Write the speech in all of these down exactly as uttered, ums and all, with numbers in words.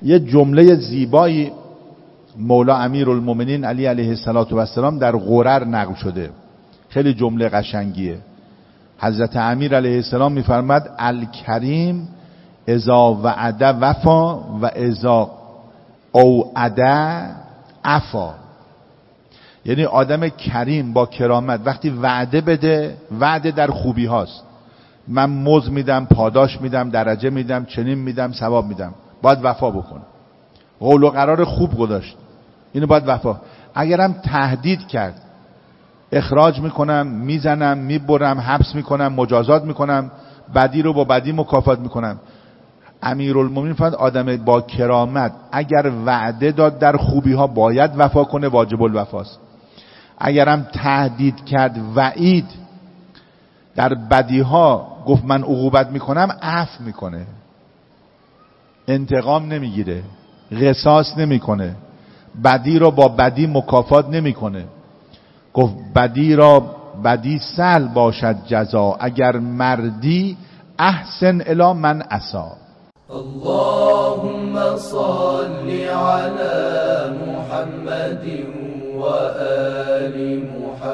یه جمله زیبایی مولا امیرالمومنین علی علیه السلام در غرر نقل شده، خیلی جمله قشنگیه. حضرت امیر علیه السلام میفرماد الکریم اذا وعده وفا و اذا اوعده عفا. یعنی آدم کریم با کرامت وقتی وعده بده، وعده در خوبی هاست، من مزد میدم، پاداش میدم، درجه میدم، چنین میدم، ثواب میدم، باید وفا بکنه. قول و قرار خوب گذاشت، اینو باید وفا. اگرم تهدید کرد اخراج میکنم، میزنم، میبرم، حبس میکنم، مجازات میکنم، بدی رو با بدی مکافات میکنم. امیرالمومنین فرمود آدم با کرامت اگر وعده داد در خوبی ها باید وفا کنه، واجب الوفاست. اگرم تهدید کرد وعید در بدی ها گفت من عقوبت میکنم، عفو میکنه، انتقام نمیگیره، قصاص نمیکنه، بدی را با بدی مکافات نمیکنه. گفت بدی را بدی سهل باشد جزا، اگر مردی احسن الی من اسا. اللهم صل على محمد و آل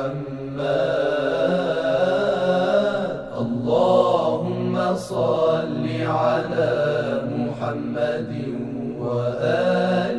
محمد. اللهم صل على محمد و آل